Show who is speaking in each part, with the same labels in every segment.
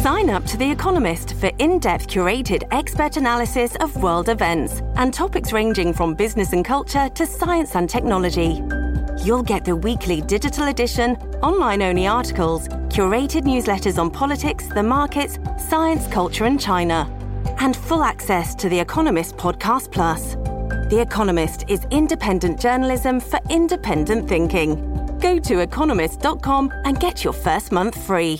Speaker 1: Sign up to The Economist for in-depth curated expert analysis of world events and topics ranging from business and culture to science and technology. You'll get the weekly digital edition, online-only articles, curated newsletters on politics, the markets, science, culture and China, and full access to The Economist Podcast Plus. The Economist is independent journalism for independent thinking. Go to economist.com and get your first month free.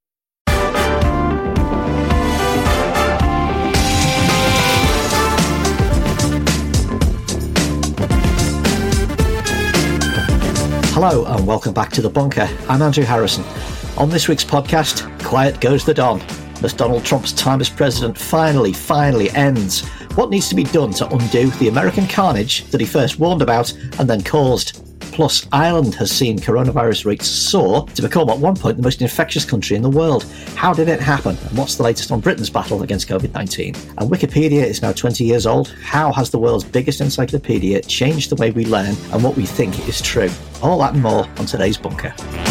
Speaker 2: Hello and welcome back to The Bunker. I'm Andrew Harrison. On this week's podcast, quiet goes the Don. As Donald Trump's time as president finally ends, what needs to be done to undo the American carnage that he first warned about and then caused? Plus, Ireland has seen coronavirus rates soar to become at one point the most infectious country in the world. How did it happen? And what's the latest on Britain's battle against COVID-19? And Wikipedia is now 20 years old. How has the world's biggest encyclopedia changed the way we learn and what we think is true? All that and more on today's Bunker.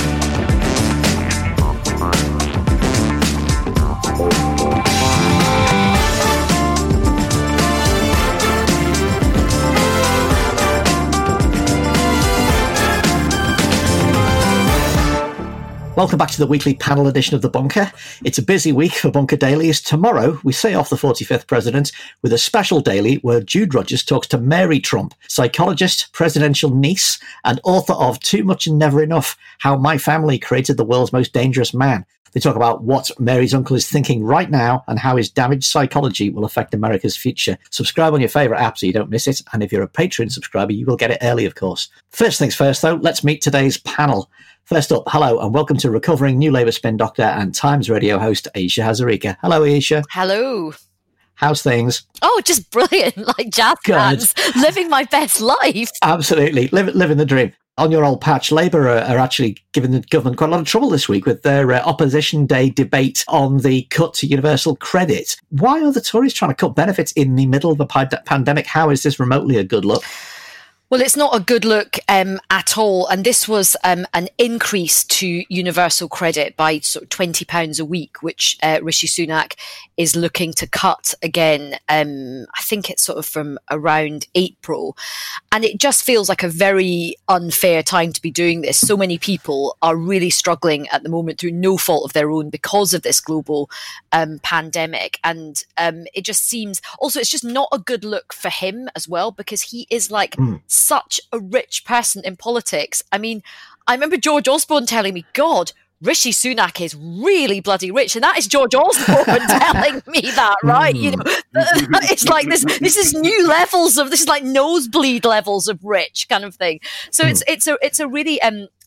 Speaker 2: Welcome back to the weekly panel edition of The Bunker. It's a busy week for Bunker Daily, as tomorrow we say off the 45th president with a special daily where Jude Rogers talks to Mary Trump, psychologist, presidential niece, and author of Too Much and Never Enough, How My Family Created the World's Most Dangerous Man. They talk about what Mary's uncle is thinking right now and how his damaged psychology will affect America's future. Subscribe on your favourite app so you don't miss it, and if you're a Patreon subscriber, you will get it early, of course. First things first, though, let's meet today's panel. First up, hello and welcome to recovering New Labour spin doctor and Times radio host Ayesha Hazarika. Hello, Ayesha.
Speaker 3: Hello.
Speaker 2: How's things?
Speaker 3: Oh, just brilliant, like jazz hands, living my best life.
Speaker 2: Absolutely, living the dream. On your old patch, Labour are actually giving the government quite a lot of trouble this week with their Opposition Day debate on the cut to universal credit. Why are the Tories trying to cut benefits in the middle of a pandemic? How is this remotely a good look?
Speaker 3: Well, it's not a good look at all. And this was an increase to universal credit by sort of £20 a week, which Rishi Sunak is looking to cut again. I think it's sort of from around April. And it just feels like a very unfair time to be doing this. So many people are really struggling at the moment through no fault of their own because of this global pandemic. And it just seems also it's just not a good look for him as well, because he is like such a rich person in politics. I mean, I remember George Osborne telling me, God, Rishi Sunak is really bloody rich. And that is George Osborne telling me that, right? You know, it's like this is new levels of, this is like nosebleed levels of rich kind of thing. So it's a really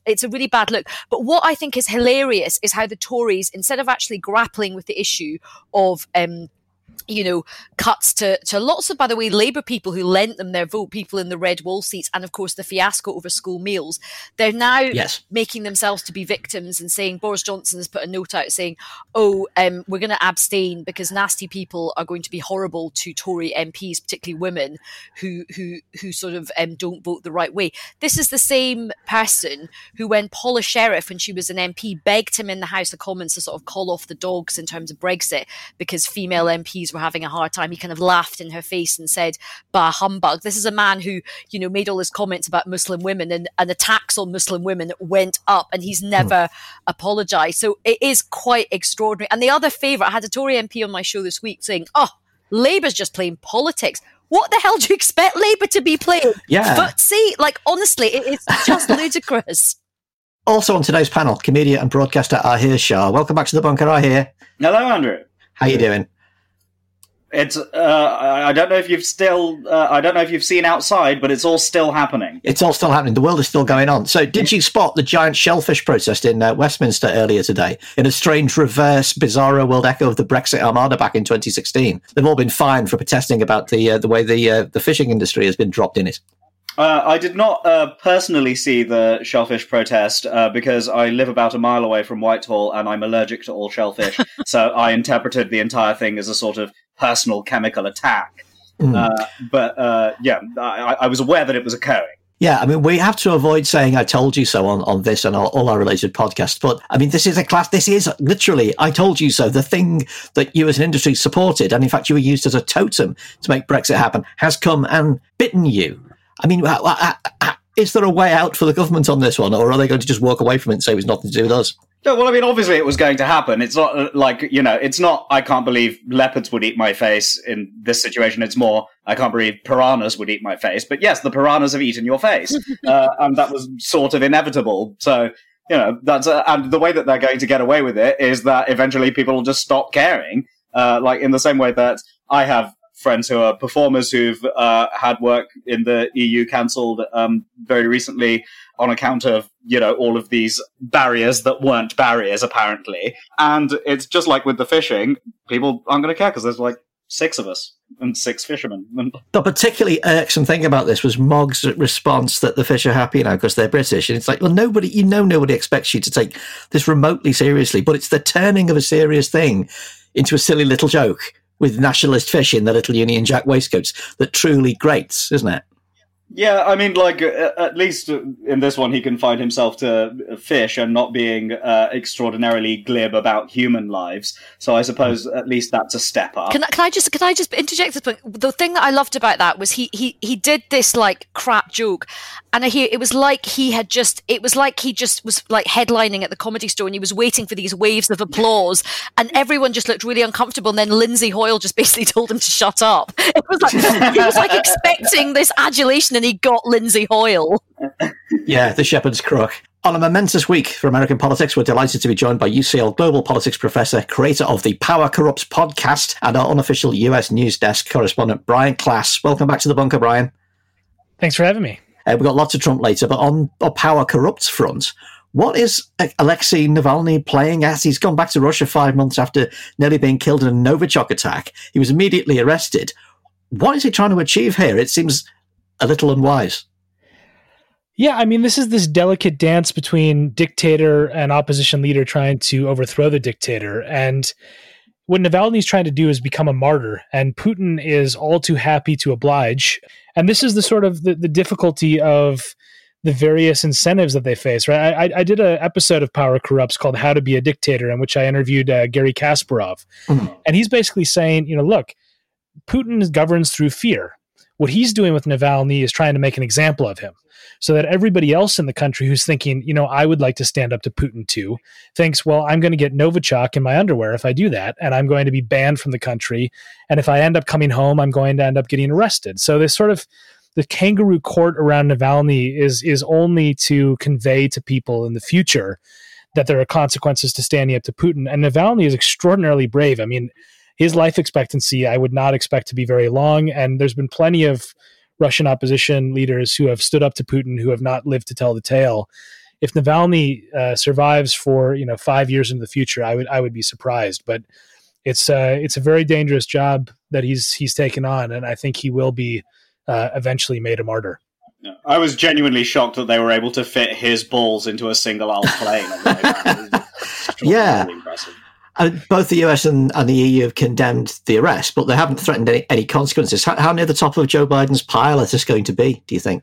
Speaker 3: bad look. But what I think is hilarious is how the Tories, instead of actually grappling with the issue of cuts to lots of, by the way, Labour people who lent them their vote, people in the red wall seats, and of course the fiasco over school meals. They're now making themselves to be victims and saying, Boris Johnson has put a note out saying, we're going to abstain because nasty people are going to be horrible to Tory MPs, particularly women who sort of don't vote the right way. This is the same person who, when Paula Sherriff, when she was an MP, begged him in the House of Commons to sort of call off the dogs in terms of Brexit because female MPs were having a hard time. He kind of laughed in her face and said, bah, humbug. This is a man who, made all his comments about Muslim women and attacks on Muslim women went up, and he's never apologised. So it is quite extraordinary. And the other favourite, I had a Tory MP on my show this week saying, Labour's just playing politics. What the hell do you expect Labour to be playing?
Speaker 2: Yeah.
Speaker 3: Footsie? Like, honestly, it's just ludicrous.
Speaker 2: Also on today's panel, comedian and broadcaster Ahir Shah. Welcome back to The Bunker, Ahir.
Speaker 4: Hello, Andrew.
Speaker 2: How you doing?
Speaker 4: It's I don't know if you've seen outside, but it's all still happening.
Speaker 2: It's all still happening. The world is still going on. So did you spot the giant shellfish protest in Westminster earlier today in a strange reverse bizarro world echo of the Brexit Armada back in 2016? They've all been fined for protesting about the way the fishing industry has been dropped in it.
Speaker 4: I did not personally see the shellfish protest because I live about a mile away from Whitehall and I'm allergic to all shellfish. So I interpreted the entire thing as a sort of personal chemical attack. I was aware that it was occurring.
Speaker 2: Yeah, I mean, we have to avoid saying "I told you so" on this and all our related podcasts. But I mean, this is literally "I told you so." The thing that you as an industry supported, and in fact you were used as a totem to make Brexit happen, has come and bitten you. I mean, is there a way out for the government on this one, or are they going to just walk away from it and say it was nothing to do with us?
Speaker 4: No, well, I mean, obviously it was going to happen. It's not like, it's not, I can't believe leopards would eat my face in this situation. It's more, I can't believe piranhas would eat my face. But yes, the piranhas have eaten your face. And that was sort of inevitable. So, that's, and the way that they're going to get away with it is that eventually people will just stop caring. Like in the same way that I have friends who are performers who've had work in the EU cancelled very recently on account of, all of these barriers that weren't barriers, apparently. And it's just like with the fishing, people aren't going to care because there's like 6 of us and 6 fishermen.
Speaker 2: The particularly irksome thing about this was Mog's response that the fish are happy now because they're British. And it's like, well, nobody expects you to take this remotely seriously, but it's the turning of a serious thing into a silly little joke with nationalist fish in their little Union Jack waistcoats that truly grates, isn't it?
Speaker 4: Yeah, I mean, like, at least in this one, he can find himself to fish and not being extraordinarily glib about human lives. So I suppose at least that's a step up.
Speaker 3: Can I just interject this point? The thing that I loved about that was he did this like crap joke, and it was like he just was like headlining at the Comedy Store, and he was waiting for these waves of applause, and everyone just looked really uncomfortable. And then Lindsay Hoyle just basically told him to shut up. It was like he was like expecting this adulation, and he got Lindsay Hoyle.
Speaker 2: Yeah, the shepherd's crook. On a momentous week for American politics, we're delighted to be joined by UCL Global Politics Professor, creator of the Power Corrupts podcast, and our unofficial US News Desk correspondent, Brian Klass. Welcome back to the bunker, Brian.
Speaker 5: Thanks for having me.
Speaker 2: We've got lots of Trump later, but on a Power Corrupts front, what is Alexei Navalny playing at? He's gone back to Russia 5 months after nearly being killed in a Novichok attack. He was immediately arrested. What is he trying to achieve here? It seems a little unwise.
Speaker 5: Yeah, I mean, this is this delicate dance between dictator and opposition leader trying to overthrow the dictator. And what Navalny's trying to do is become a martyr, and Putin is all too happy to oblige. And this is the sort of the difficulty of the various incentives that they face, right? I did an episode of Power Corrupts called How to Be a Dictator, in which I interviewed Gary Kasparov. Mm-hmm. And he's basically saying, look, Putin governs through fear. What he's doing with Navalny is trying to make an example of him so that everybody else in the country who's thinking, I would like to stand up to Putin too, thinks, well, I'm going to get Novichok in my underwear if I do that, and I'm going to be banned from the country. And if I end up coming home, I'm going to end up getting arrested. So this sort of the kangaroo court around Navalny is only to convey to people in the future that there are consequences to standing up to Putin. And Navalny is extraordinarily brave. I mean, his life expectancy, I would not expect to be very long. And there's been plenty of Russian opposition leaders who have stood up to Putin who have not lived to tell the tale. If Navalny survives for 5 years into the future, I would be surprised. But it's a very dangerous job that he's taken on, and I think he will be eventually made a martyr.
Speaker 4: Yeah. I was genuinely shocked that they were able to fit his balls into a single aisle plane on the way back.
Speaker 2: Yeah.
Speaker 4: Impressive.
Speaker 2: Both the US and the EU have condemned the arrest, but they haven't threatened any consequences. How near the top of Joe Biden's pile is this going to be, do you think?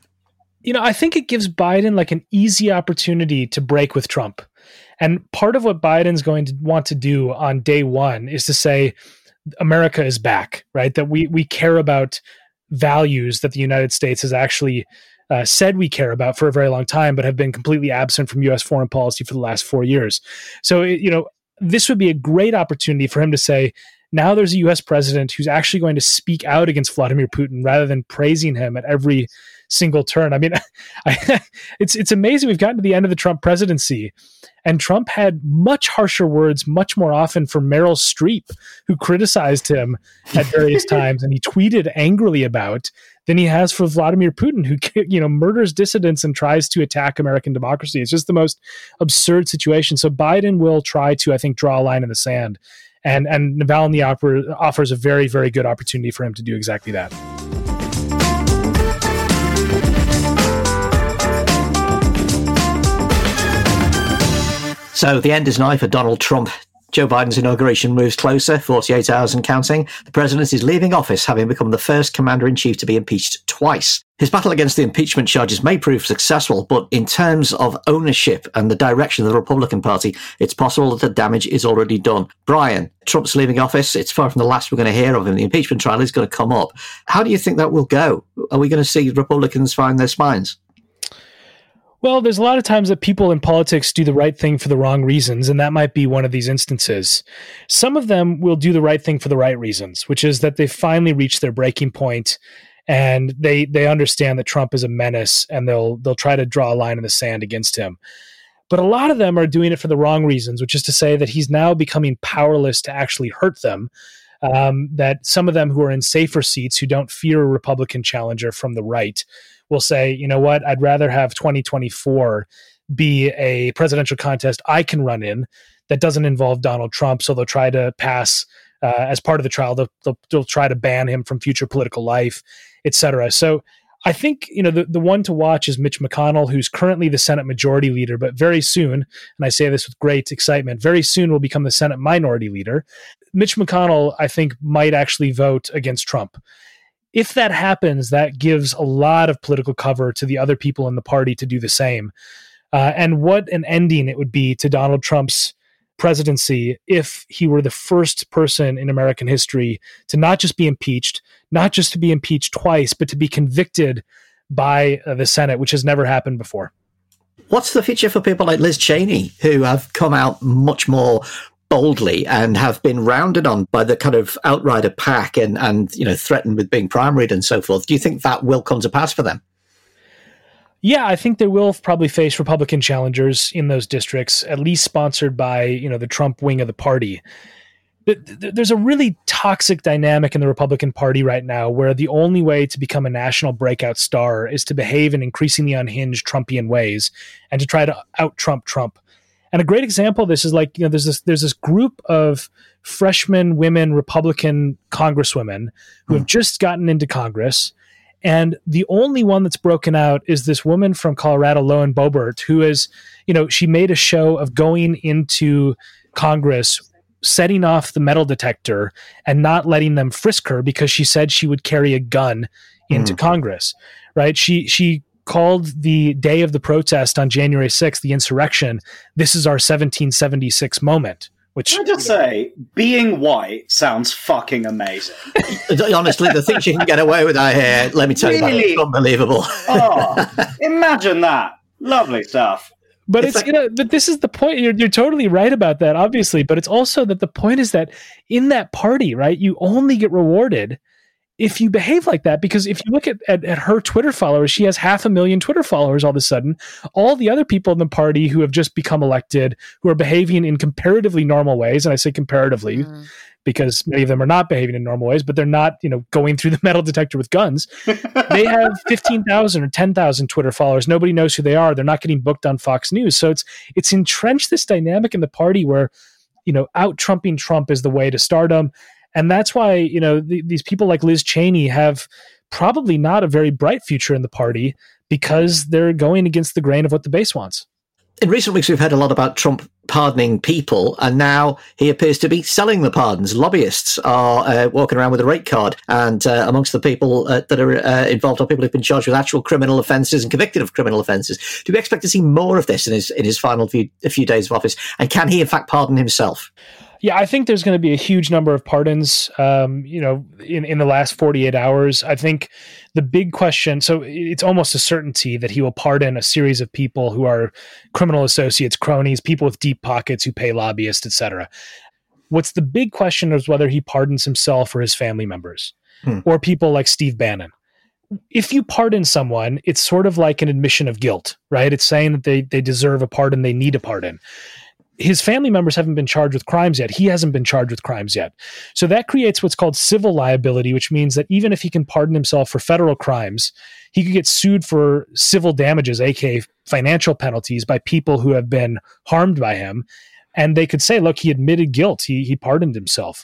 Speaker 5: I think it gives Biden like an easy opportunity to break with Trump. And part of what Biden's going to want to do on day one is to say, America is back, right? That we care about values that the United States has actually said we care about for a very long time, but have been completely absent from U.S. foreign policy for the last 4 years. So, this would be a great opportunity for him to say, now there's a U.S. president who's actually going to speak out against Vladimir Putin rather than praising him at every single turn. I mean, it's amazing. We've gotten to the end of the Trump presidency, and Trump had much harsher words much more often for Meryl Streep, who criticized him at various times, and he tweeted angrily about, than he has for Vladimir Putin, who murders dissidents and tries to attack American democracy. It's just the most absurd situation. So Biden will try to, I think, draw a line in the sand, and Navalny offers a very, very good opportunity for him to do exactly that.
Speaker 2: So the end is nigh for Donald Trump. Joe Biden's inauguration moves closer, 48 hours and counting. The president is leaving office, having become the first commander-in-chief to be impeached twice. His battle against the impeachment charges may prove successful, but in terms of ownership and the direction of the Republican Party, it's possible that the damage is already done. Brian, Trump's leaving office. It's far from the last we're going to hear of him. The impeachment trial is going to come up. How do you think that will go? Are we going to see Republicans find their spines?
Speaker 5: Well, there's a lot of times that people in politics do the right thing for the wrong reasons, and that might be one of these instances. Some of them will do the right thing for the right reasons, which is that they finally reached their breaking point and they understand that Trump is a menace and they'll try to draw a line in the sand against him. But a lot of them are doing it for the wrong reasons, which is to say that he's now becoming powerless to actually hurt them. That some of them who are in safer seats, who don't fear a Republican challenger from the right, will say, you know what, I'd rather have 2024 be a presidential contest I can run in that doesn't involve Donald Trump. So they'll try to pass, as part of the trial, they'll try to ban him from future political life, et cetera. So I think, the one to watch is Mitch McConnell, who's currently the Senate Majority Leader, but very soon, and I say this with great excitement, very soon will become the Senate Minority Leader. Mitch McConnell, I think, might actually vote against Trump. If that happens, that gives a lot of political cover to the other people in the party to do the same. And what an ending it would be to Donald Trump's presidency if he were the first person in American history to not just be impeached, not just to be impeached twice, but to be convicted by the Senate, which has never happened before.
Speaker 2: What's the future for people like Liz Cheney, who have come out much more boldly and have been rounded on by the kind of outrider pack and threatened with being primaried and so forth? Do you think that will come to pass for them?
Speaker 5: Yeah, I think they will probably face Republican challengers in those districts, at least sponsored by, the Trump wing of the party. There's a really toxic dynamic in the Republican Party right now where the only way to become a national breakout star is to behave in increasingly unhinged Trumpian ways and to try to out-Trump Trump. And a great example of this is there's this group of freshman women Republican congresswomen who have just gotten into Congress. And the only one that's broken out is this woman from Colorado, Lauren Boebert, who is, she made a show of going into Congress, setting off the metal detector and not letting them frisk her because she said she would carry a gun into Congress, right? She called the day of the protest on January 6th, the insurrection, this is our 1776 moment. Which,
Speaker 4: can I just say, being white sounds fucking amazing.
Speaker 2: Honestly, the things you can get away with out here, let me tell you, it's unbelievable.
Speaker 4: Imagine that. Lovely stuff.
Speaker 5: But but this is the point. You're totally right about that, obviously. But it's also that the point is that in that party, right, you only get rewarded if you behave like that. Because if you look at her Twitter followers, she has 500,000 Twitter followers all of a sudden. All the other people in the party who have just become elected, who are behaving in comparatively normal ways, and I say comparatively because many of them are not behaving in normal ways, but they're not, going through the metal detector with guns. They have 15,000 or 10,000 Twitter followers. Nobody knows who they are. They're not getting booked on Fox News. So it's entrenched this dynamic in the party where, out-Trumping Trump is the way to stardom. And that's why, these people like Liz Cheney have probably not a very bright future in the party because they're going against the grain of what the base wants.
Speaker 2: In recent weeks, we've heard a lot about Trump pardoning people, and now he appears to be selling the pardons. Lobbyists are walking around with a rate card, and amongst the people that are involved are people who've been charged with actual criminal offences and convicted of criminal offences. Do we expect to see more of this in his final few days of office? And can he, in fact, pardon himself?
Speaker 5: Yeah, I think there's going to be a huge number of pardons, in the last 48 hours. I think the big question, so it's almost a certainty that he will pardon a series of people who are criminal associates, cronies, people with deep pockets who pay lobbyists, etc. What's the big question is whether he pardons himself or his family members or people like Steve Bannon. If you pardon someone, it's sort of like an admission of guilt, right? It's saying that they deserve a pardon, they need a pardon. His family members haven't been charged with crimes yet. He hasn't been charged with crimes yet. So that creates what's called civil liability, which means that even if he can pardon himself for federal crimes, he could get sued for civil damages, aka financial penalties, by people who have been harmed by him. And they could say, look, he admitted guilt. He pardoned himself.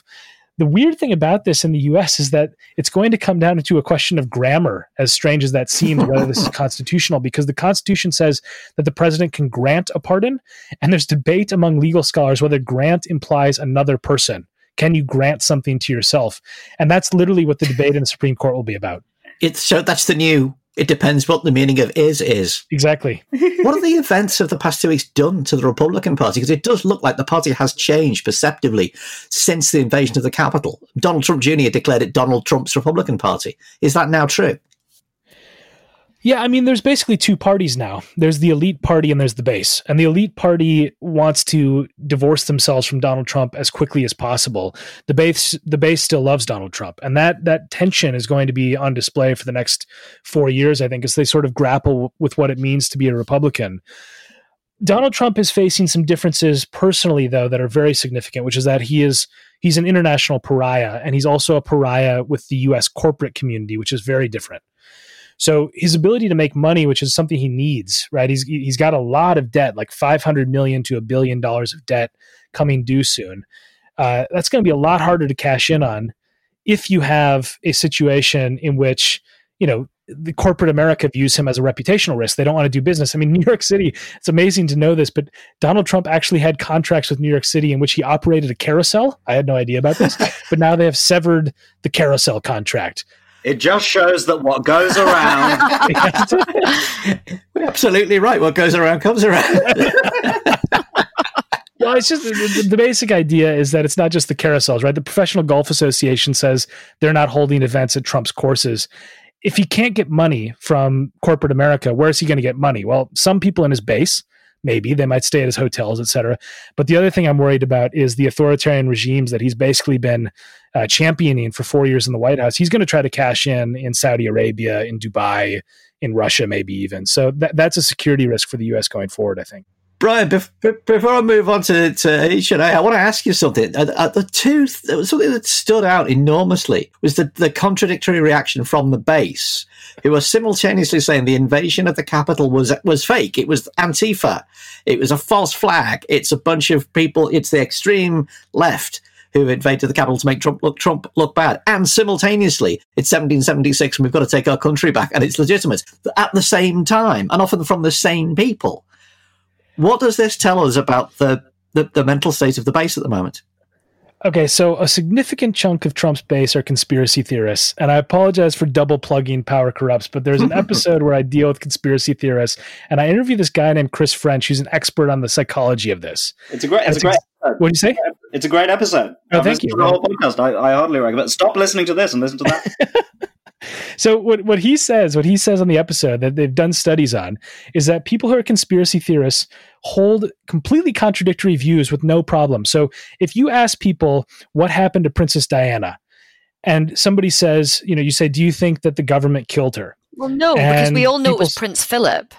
Speaker 5: The weird thing about this in the US is that it's going to come down to a question of grammar, as strange as that seems, whether this is constitutional, because the Constitution says that the president can grant a pardon, and there's debate among legal scholars whether grant implies another person. Can you grant something to yourself? And that's literally what the debate in the Supreme Court will be about.
Speaker 2: So that's the new, it depends what the meaning of is.
Speaker 5: Exactly.
Speaker 2: What have the events of the past 2 weeks done to the Republican Party? Because it does look like the party has changed perceptively since the invasion of the Capitol. Donald Trump Jr. declared it Donald Trump's Republican Party. Is that now true?
Speaker 5: Yeah, I mean, there's basically two parties now. There's the elite party and there's the base. And the elite party wants to divorce themselves from Donald Trump as quickly as possible. The base still loves Donald Trump. And that tension is going to be on display for the next 4 years, I think, as they sort of grapple with what it means to be a Republican. Donald Trump is facing some differences personally, though, that are very significant, which is that he's an international pariah, and he's also a pariah with the U.S. corporate community, which is very different. So his ability to make money, which is something he needs, right? He's got a lot of debt, like $500 million to $1 billion of debt coming due soon. That's going to be a lot harder to cash in on if you have a situation in which, the corporate America views him as a reputational risk. They don't want to do business. I mean, New York City, it's amazing to know this, but Donald Trump actually had contracts with New York City in which he operated a carousel. I had no idea about this, but now they have severed the carousel contract.
Speaker 4: It just shows that what goes around...
Speaker 2: We're absolutely right. What goes around comes around.
Speaker 5: Well, it's just the basic idea is that it's not just the carousels, right? The Professional Golf Association says they're not holding events at Trump's courses. If he can't get money from corporate America, where is he going to get money? Well, some people in his base, maybe they might stay at his hotels, et cetera. But the other thing I'm worried about is the authoritarian regimes that he's basically been championing for 4 years in the White House. He's going to try to cash in Saudi Arabia, in Dubai, in Russia, maybe even. So that's a security risk for the U.S. going forward, I think.
Speaker 2: Brian, before I move on to Aisha, I want to ask you something. Something that stood out enormously was the contradictory reaction from the base, who were simultaneously saying the invasion of the Capitol was fake. It was Antifa. It was a false flag. It's a bunch of people. It's the extreme left who invaded the Capitol to make Trump look bad. And simultaneously, it's 1776 and we've got to take our country back, and it's legitimate. But at the same time, and often from the same people. What does this tell us about the mental state of the base at the moment?
Speaker 5: Okay, so a significant chunk of Trump's base are conspiracy theorists, and I apologize for double plugging Power Corrupts, but there's an episode where I deal with conspiracy theorists, and I interview this guy named Chris French, who's an expert on the psychology of this.
Speaker 4: It's a great episode.
Speaker 5: What do you say?
Speaker 4: It's a great episode.
Speaker 5: Oh, thank you.
Speaker 4: The whole podcast, I hardly recommend. Stop listening to this and listen to that.
Speaker 5: So what he says on the episode that they've done studies on is that people who are conspiracy theorists hold completely contradictory views with no problem. So if you ask people what happened to Princess Diana and somebody says, you say, do you think that the government killed her?
Speaker 3: Well, no, because we all know it was Prince Philip.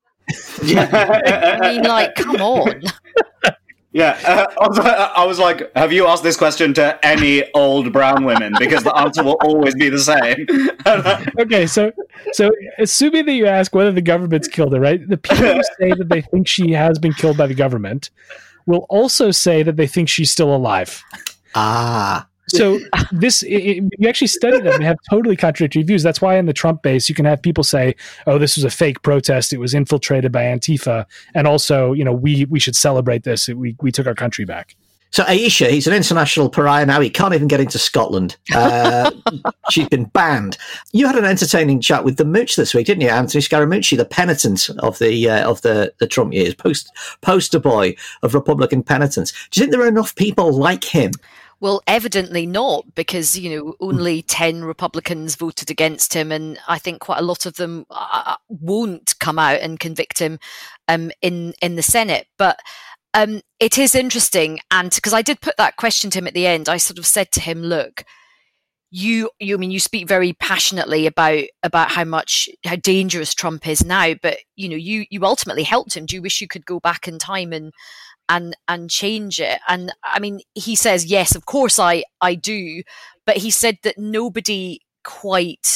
Speaker 3: I mean, come on.
Speaker 4: Yeah, I was like, have you asked this question to any old brown women? Because the answer will always be the same.
Speaker 5: Okay, so assuming that you ask whether the government's killed her, right? The people who say that they think she has been killed by the government will also say that they think she's still alive.
Speaker 2: Ah.
Speaker 5: So you actually study them. They have totally contradictory views. That's why in the Trump base, you can have people say, oh, this was a fake protest. It was infiltrated by Antifa. And also, we should celebrate this. We took our country back.
Speaker 2: So Aisha, he's an international pariah now. He can't even get into Scotland. She's been banned. You had an entertaining chat with the mooch this week, didn't you, Anthony Scaramucci, the penitent of the Trump years, poster boy of Republican penitence. Do you think there are enough people like him?
Speaker 3: Well, evidently not, because, only 10 Republicans voted against him, and I think quite a lot of them won't come out and convict him in the Senate. But it is interesting, and because I did put that question to him at the end, I sort of said to him, look, you speak very passionately about how dangerous Trump is now, but you ultimately helped him. Do you wish you could go back in time and change it? And I mean, he says, yes, of course I do, but he said that nobody quite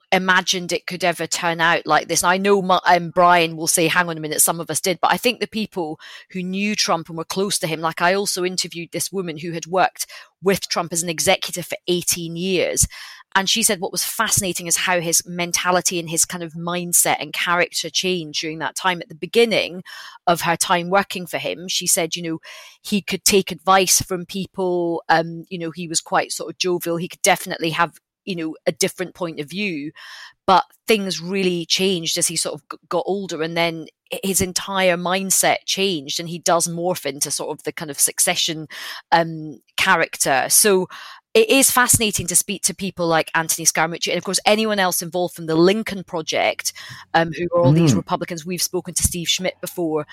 Speaker 3: imagined it could ever turn out like this. And I know Brian will say, hang on a minute, some of us did, but I think the people who knew Trump and were close to him, like I also interviewed this woman who had worked with Trump as an executive for 18 years. And she said what was fascinating is how his mentality and his kind of mindset and character changed during that time. At the beginning of her time working for him, she said, he could take advice from people. He was quite sort of jovial. He could definitely have, a different point of view, but things really changed as he sort of got older, and then his entire mindset changed, and he does morph into sort of the kind of Succession character. So it is fascinating to speak to people like Anthony Scaramucci and, of course, anyone else involved from the Lincoln Project, who are all these Republicans. We've spoken to Steve Schmidt before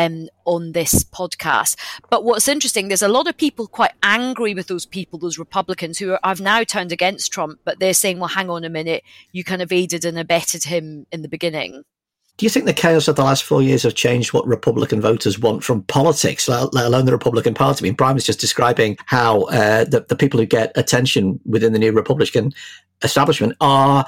Speaker 3: on this podcast. But what's interesting, there's a lot of people quite angry with those people, those Republicans who have now turned against Trump, but they're saying, well, hang on a minute, you kind of aided and abetted him in the beginning.
Speaker 2: Do you think the chaos of the last 4 years have changed what Republican voters want from politics, let alone the Republican Party? I mean, Brian was just describing how the people who get attention within the new Republican establishment are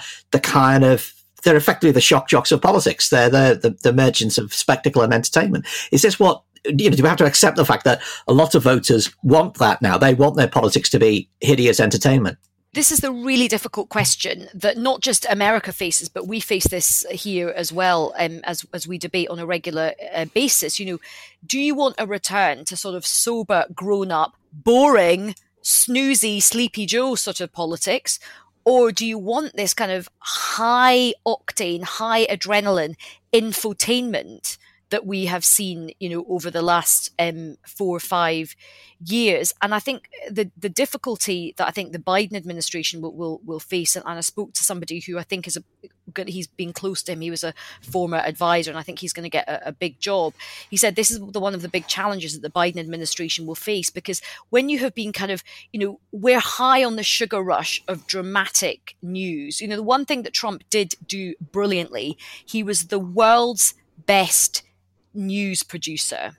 Speaker 2: they're effectively the shock jocks of politics. They're the merchants of spectacle and entertainment. Is this what, do we have to accept the fact that a lot of voters want that now? They want their politics to be hideous entertainment.
Speaker 3: This is the really difficult question that not just America faces, but we face this here as well, as we debate on a regular basis. Do you want a return to sort of sober, grown-up, boring, snoozy, sleepy Joe sort of politics? Or do you want this kind of high-octane, high-adrenaline infotainment that we have seen, over the last 4 or 5 years? And I think the difficulty that I think the Biden administration will face, and I spoke to somebody who I think he's been close to him. He was a former advisor, and I think he's going to get a big job. He said this is one of the big challenges that the Biden administration will face, because when you have been kind of, we're high on the sugar rush of dramatic news. The one thing that Trump did do brilliantly, he was the world's best news producer.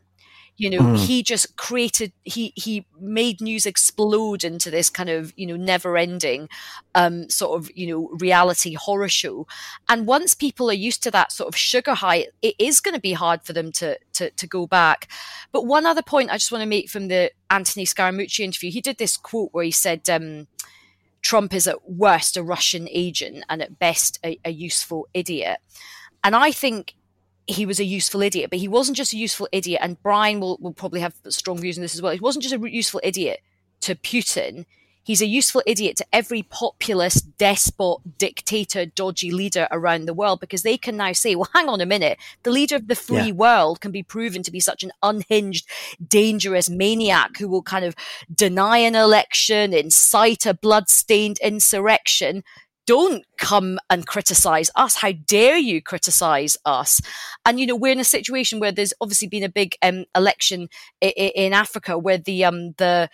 Speaker 3: He just created, he made news explode into this kind of, never ending sort of, reality horror show. And once people are used to that sort of sugar high, it is going to be hard for them to go back. But one other point I just want to make from the Anthony Scaramucci interview, he did this quote where he said, Trump is at worst a Russian agent and at best a useful idiot. And I think he was a useful idiot, but he wasn't just a useful idiot. And Brian will probably have strong views on this as well. He wasn't just a useful idiot to Putin. He's a useful idiot to every populist, despot, dictator, dodgy leader around the world, because they can now say, well, hang on a minute, the leader of the free world can be proven to be such an unhinged, dangerous maniac who will kind of deny an election, incite a blood-stained insurrection. Don't come and criticize us. How dare you criticize us? And, we're in a situation where there's obviously been a big election in Africa where the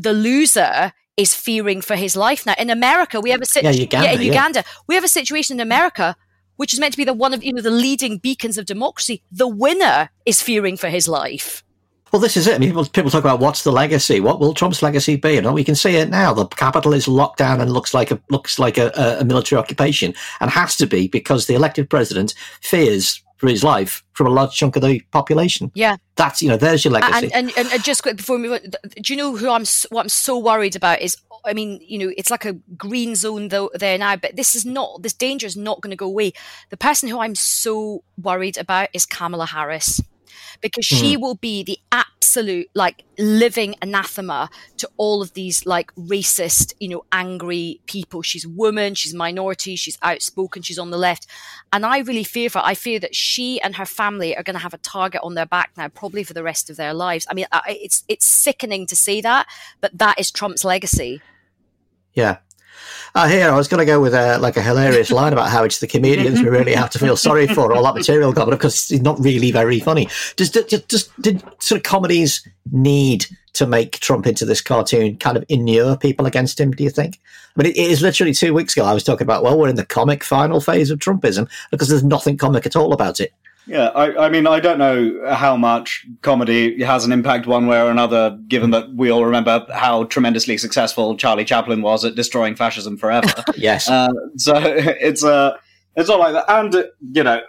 Speaker 3: loser is fearing for his life now. In America, we have a situation. Uganda. We have a situation in America which is meant to be one of the leading beacons of democracy. The winner is fearing for his life.
Speaker 2: Well, this is it. I mean, people talk about what's the legacy. What will Trump's legacy be? And we can see it now. The capital is locked down and looks like a military occupation, and has to be, because the elected president fears for his life from a large chunk of the population. Yeah, that's there's your legacy.
Speaker 3: And just quick before we move on, do you know what I'm so worried about is? I mean, it's like a green zone there now, but this danger is not going to go away. The person who I'm so worried about is Kamala Harris. Because she will be the absolute, living anathema to all of these, racist, angry people. She's a woman, she's a minority, she's outspoken, she's on the left. And I really fear for her. I fear that she and her family are going to have a target on their back now, probably for the rest of their lives. I mean, it's sickening to say that, but that is Trump's legacy.
Speaker 2: Yeah. Here, I was going to go with a hilarious line about how it's the comedians we really have to feel sorry for, all that material got, but of course it's not really very funny. Did sort of comedies need to make Trump into this cartoon kind of inure people against him, do you think? I mean, it is literally 2 weeks ago I was talking about, we're in the comic final phase of Trumpism, because there's nothing comic at all about it.
Speaker 4: Yeah, I mean, I don't know how much comedy has an impact one way or another, given that we all remember how tremendously successful Charlie Chaplin was at destroying fascism forever.
Speaker 2: Yes.
Speaker 4: So it's not like that. And,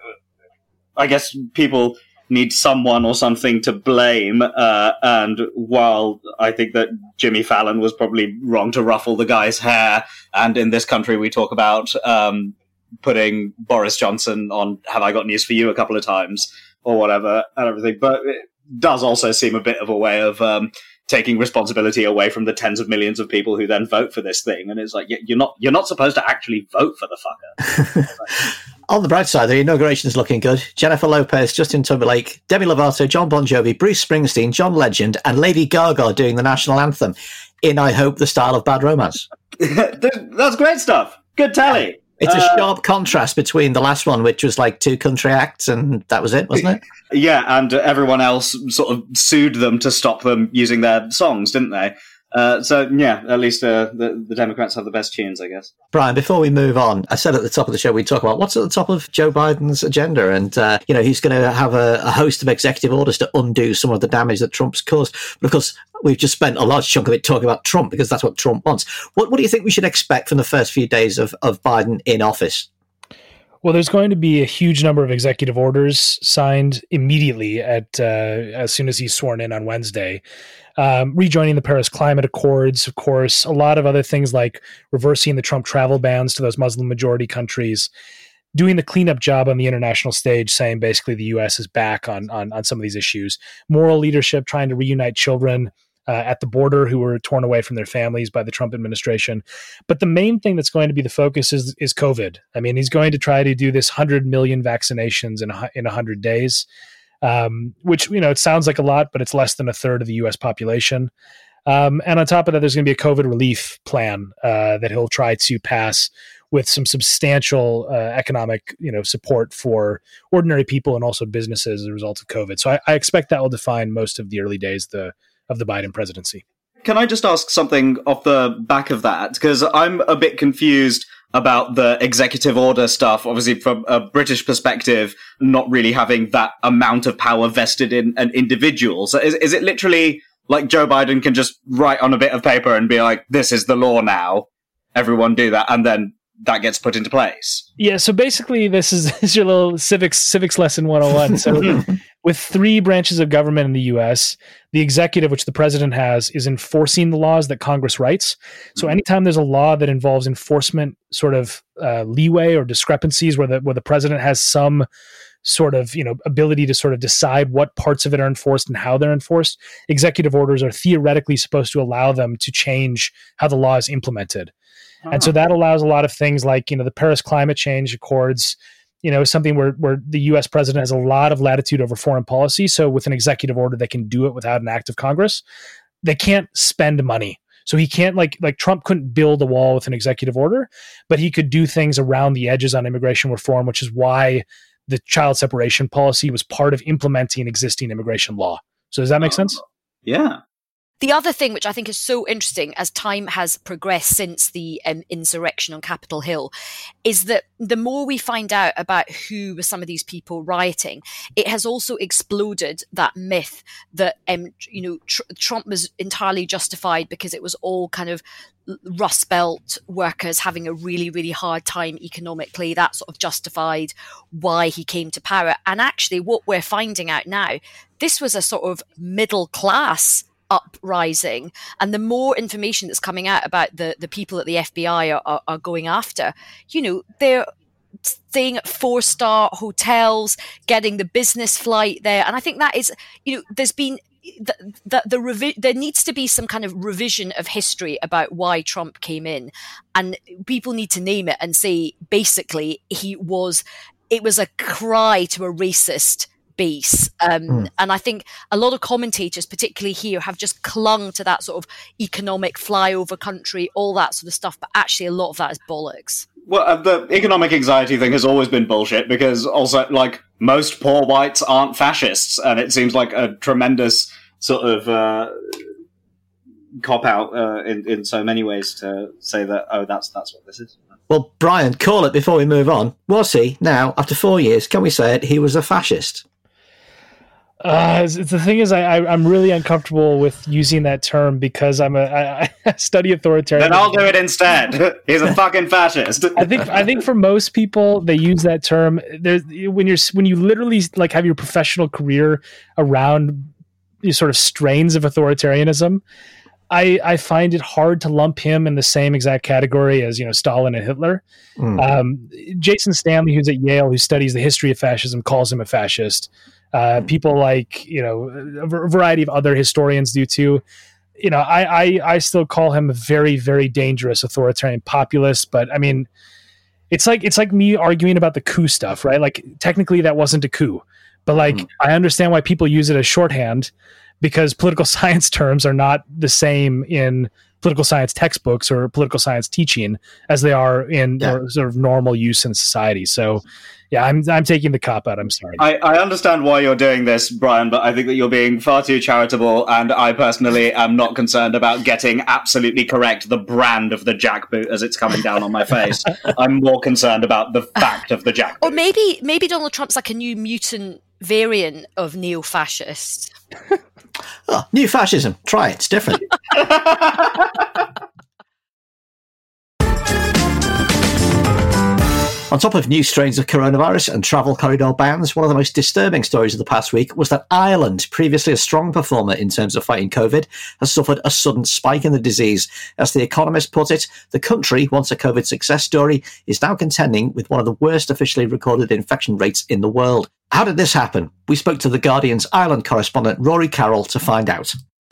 Speaker 4: I guess people need someone or something to blame. And while I think that Jimmy Fallon was probably wrong to ruffle the guy's hair, and in this country we talk about putting Boris Johnson on Have I Got News for You a couple of times or whatever and everything. But it does also seem a bit of a way of taking responsibility away from the tens of millions of people who then vote for this thing. And it's like, you're not supposed to actually vote for the fucker.
Speaker 2: On the bright side, the inauguration is looking good. Jennifer Lopez, Justin Timberlake, Demi Lovato, John Bon Jovi, Bruce Springsteen, John Legend, and Lady Gaga doing the national anthem in, I hope, the style of Bad Romance.
Speaker 4: That's great stuff. Good tally.
Speaker 2: It's a sharp contrast between the last one, which was like 2 country acts, and that was it, wasn't it?
Speaker 4: Yeah, and everyone else sort of sued them to stop them using their songs, didn't they? So, yeah, at least the Democrats have the best tunes, I guess.
Speaker 2: Brian, before we move on, I said at the top of the show we'd talk about what's at the top of Joe Biden's agenda. And, he's going to have a host of executive orders to undo some of the damage that Trump's caused. But, of course, we've just spent a large chunk of it talking about Trump because that's what Trump wants. What do you think we should expect from the first few days of Biden in office?
Speaker 5: Well, there's going to be a huge number of executive orders signed immediately as soon as he's sworn in on Wednesday. Rejoining the Paris Climate Accords, of course, a lot of other things like reversing the Trump travel bans to those Muslim-majority countries, doing the cleanup job on the international stage, saying basically the U.S. is back on some of these issues. Moral leadership, trying to reunite children at the border who were torn away from their families by the Trump administration. But the main thing that's going to be the focus is COVID. I mean, he's going to try to do this 100 million vaccinations in 100 days, which, it sounds like a lot, but it's less than a third of the U.S. population. And on top of that, there's going to be a COVID relief plan that he'll try to pass with some substantial economic, support for ordinary people and also businesses as a result of COVID. So I expect that will define most of the early days of the Biden presidency.
Speaker 4: Can I just ask something off the back of that? Because I'm a bit confused about the executive order stuff, obviously from a British perspective, not really having that amount of power vested in an individual. So is it literally like Joe Biden can just write on a bit of paper and be like, this is the law now, everyone do that, and then that gets put into place?
Speaker 5: Yeah, so basically this is your little civics lesson 101. So with 3 branches of government in the U.S., the executive, which the president has, is enforcing the laws that Congress writes. So anytime there's a law that involves enforcement sort of leeway or discrepancies where the president has some sort of ability to sort of decide what parts of it are enforced and how they're enforced, executive orders are theoretically supposed to allow them to change how the law is implemented. And so that allows a lot of things like, the Paris Climate Change Accords, something where the U.S. president has a lot of latitude over foreign policy. So with an executive order, they can do it without an act of Congress. They can't spend money. So he can't like Trump couldn't build a wall with an executive order, but he could do things around the edges on immigration reform, which is why the child separation policy was part of implementing existing immigration law. So does that make sense?
Speaker 4: Yeah.
Speaker 3: The other thing, which I think is so interesting as time has progressed since the insurrection on Capitol Hill, is that the more we find out about who were some of these people rioting, it has also exploded that myth that Trump was entirely justified because it was all kind of Rust Belt workers having a really, really hard time economically. That sort of justified why he came to power. And actually, what we're finding out now, this was a sort of middle class uprising, and the more information that's coming out about the people that the FBI are going after, they're staying at 4-star hotels, getting the business flight there, and I think that is, there's been there needs to be some kind of revision of history about why Trump came in, and people need to name it and say basically it was a cry to a racist base. And I think a lot of commentators, particularly here, have just clung to that sort of economic flyover country, all that sort of stuff. But actually, a lot of that is bollocks.
Speaker 4: Well, the economic anxiety thing has always been bullshit because also, most poor whites aren't fascists. And it seems like a tremendous sort of cop out in so many ways to say that, oh, that's what this is.
Speaker 2: Well, Brian, call it before we move on. Was he, now, after 4 years, can we say it, he was a fascist?
Speaker 5: The thing is, I'm really uncomfortable with using that term because I study authoritarianism.
Speaker 4: Then I'll do it instead. He's a fucking fascist.
Speaker 5: I think for most people, they use that term. When you literally like have your professional career around these sort of strains of authoritarianism, I find it hard to lump him in the same exact category as, Stalin and Hitler. Jason Stanley, who's at Yale, who studies the history of fascism, calls him a fascist. People like, a variety of other historians do too. I still call him a very, very dangerous authoritarian populist. But I mean, it's like me arguing about the coup stuff, right? Like technically that wasn't a coup, but like I understand why people use it as shorthand, because political science terms are not the same in political science textbooks or political science teaching as they are in sort of normal use in society. So yeah, I'm taking the cop out. I'm sorry.
Speaker 4: I understand why you're doing this, Brian, but I think that you're being far too charitable, and I personally am not concerned about getting absolutely correct the brand of the jackboot as it's coming down on my face. I'm more concerned about the fact of the jackboot.
Speaker 3: Or maybe Donald Trump's like a new mutant variant of neo-fascist.
Speaker 2: Oh, new fascism. Try it. It's different. On top of new strains of coronavirus and travel corridor bans, one of the most disturbing stories of the past week was that Ireland, previously a strong performer in terms of fighting COVID, has suffered a sudden spike in the disease. As The Economist put it, the country, once a COVID success story, is now contending with one of the worst officially recorded infection rates in the world. How did this happen? We spoke to The Guardian's Ireland correspondent Rory Carroll to find out.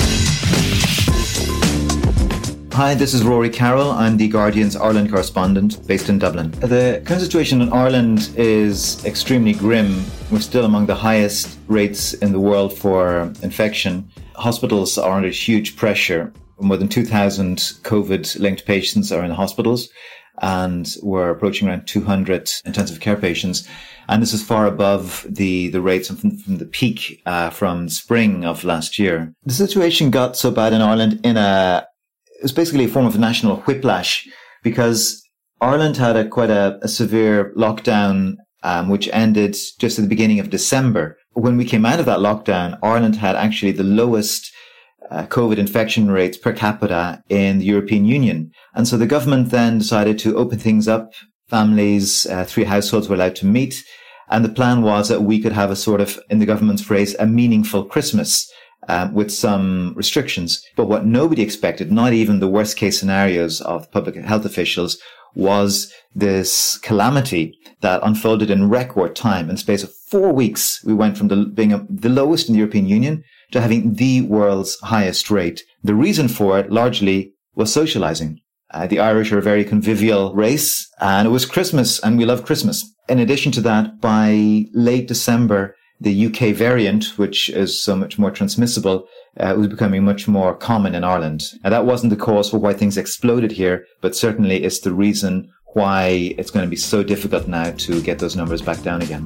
Speaker 6: Hi, this is Rory Carroll. I'm The Guardian's Ireland correspondent based in Dublin. The current situation in Ireland is extremely grim. We're still among the highest rates in the world for infection. Hospitals are under huge pressure. More than 2,000 COVID-linked patients are in the hospitals, and we're approaching around 200 intensive care patients. And this is far above the rates from the peak from spring of last year. The situation got so bad in Ireland it was basically a form of national whiplash, because Ireland had quite a severe lockdown, which ended just at the beginning of December. When we came out of that lockdown, Ireland had actually the lowest COVID infection rates per capita in the European Union. And so the government then decided to open things up. Families, 3 households were allowed to meet. And the plan was that we could have a sort of, in the government's phrase, a meaningful Christmas. With some restrictions. But what nobody expected, not even the worst case scenarios of public health officials, was this calamity that unfolded in record time. In the space of 4 weeks, we went from being the lowest in the European Union to having the world's highest rate. The reason for it largely was socializing. The Irish are a very convivial race, and it was Christmas, and we love Christmas. In addition to that, by late December, the UK variant, which is so much more transmissible, was becoming much more common in Ireland. Now, that wasn't the cause for why things exploded here, but certainly it's the reason why it's going to be so difficult now to get those numbers back down again.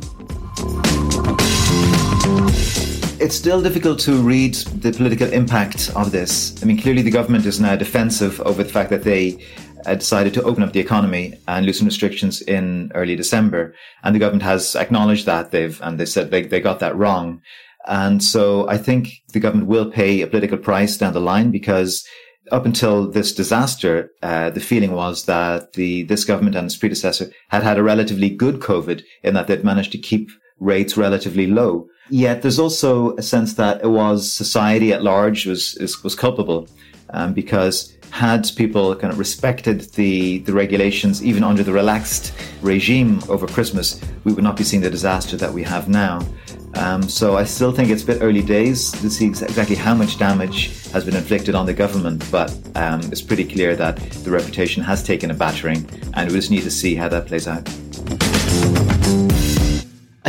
Speaker 6: It's still difficult to read the political impact of this. I mean, clearly the government is now defensive over the fact that they decided to open up the economy and loosen restrictions in early December. And the government has acknowledged that they said they got that wrong. And so I think the government will pay a political price down the line, because up until this disaster, the feeling was that this government and its predecessor had a relatively good COVID, in that they'd managed to keep rates relatively low. Yet there's also a sense that it was society at large was culpable, because had people kind of respected the regulations, even under the relaxed regime over Christmas, we would not be seeing the disaster that we have now. So I still think it's a bit early days to see exactly how much damage has been inflicted on the government, but it's pretty clear that the reputation has taken a battering, and we just need to see how that plays out.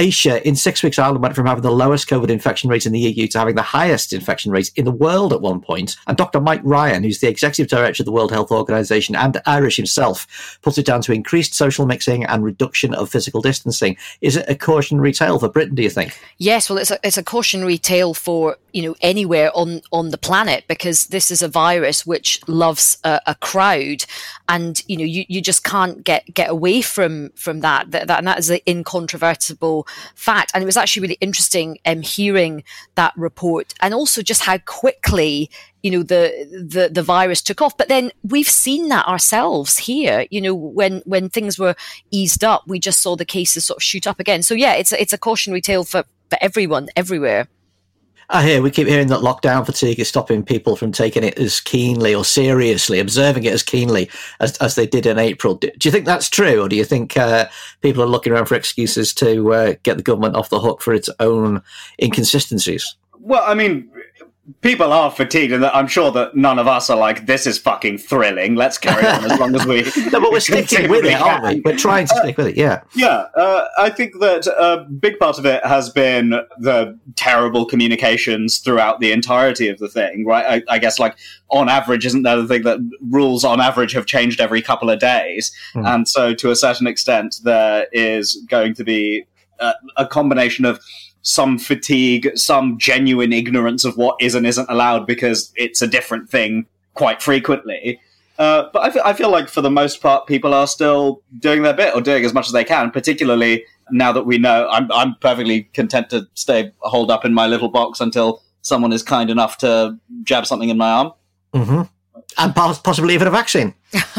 Speaker 2: Aisha, in 6 weeks, Ireland went from having the lowest COVID infection rate in the EU to having the highest infection rate in the world at one point. And Dr. Mike Ryan, who's the executive director of the World Health Organization and Irish himself, puts it down to increased social mixing and reduction of physical distancing. Is it a cautionary tale for Britain, do you think?
Speaker 3: Yes, well, it's a cautionary tale for, anywhere on the planet, because this is a virus which loves a crowd, and you just can't get away from that. And that is an incontrovertible fact. And it was actually really interesting hearing that report, and also just how quickly the virus took off. But then we've seen that ourselves here. When things were eased up, we just saw the cases sort of shoot up again. So yeah, it's a cautionary tale for everyone everywhere.
Speaker 2: We keep hearing that lockdown fatigue is stopping people from taking it as keenly or seriously, observing it as keenly as they did in April. Do you think that's true, or do you think people are looking around for excuses to get the government off the hook for its own inconsistencies?
Speaker 4: Well, I mean, people are fatigued, and I'm sure that none of us are like, this is fucking thrilling, let's carry on as long as we...
Speaker 2: No, but we're sticking with it, aren't we? We're trying to stick with it, yeah.
Speaker 4: Yeah, I think that a big part of it has been the terrible communications throughout the entirety of the thing, right? I guess, like, on average, isn't that the thing that rules on average have changed every couple of days? And so, to a certain extent, there is going to be a combination of some fatigue, some genuine ignorance of what is and isn't allowed because it's a different thing quite frequently. But I feel like for the most part, people are still doing their bit or doing as much as they can, particularly now that we know. I'm perfectly content to stay holed up in my little box until someone is kind enough to jab something in my arm.
Speaker 2: Mm-hmm. And possibly even a vaccine.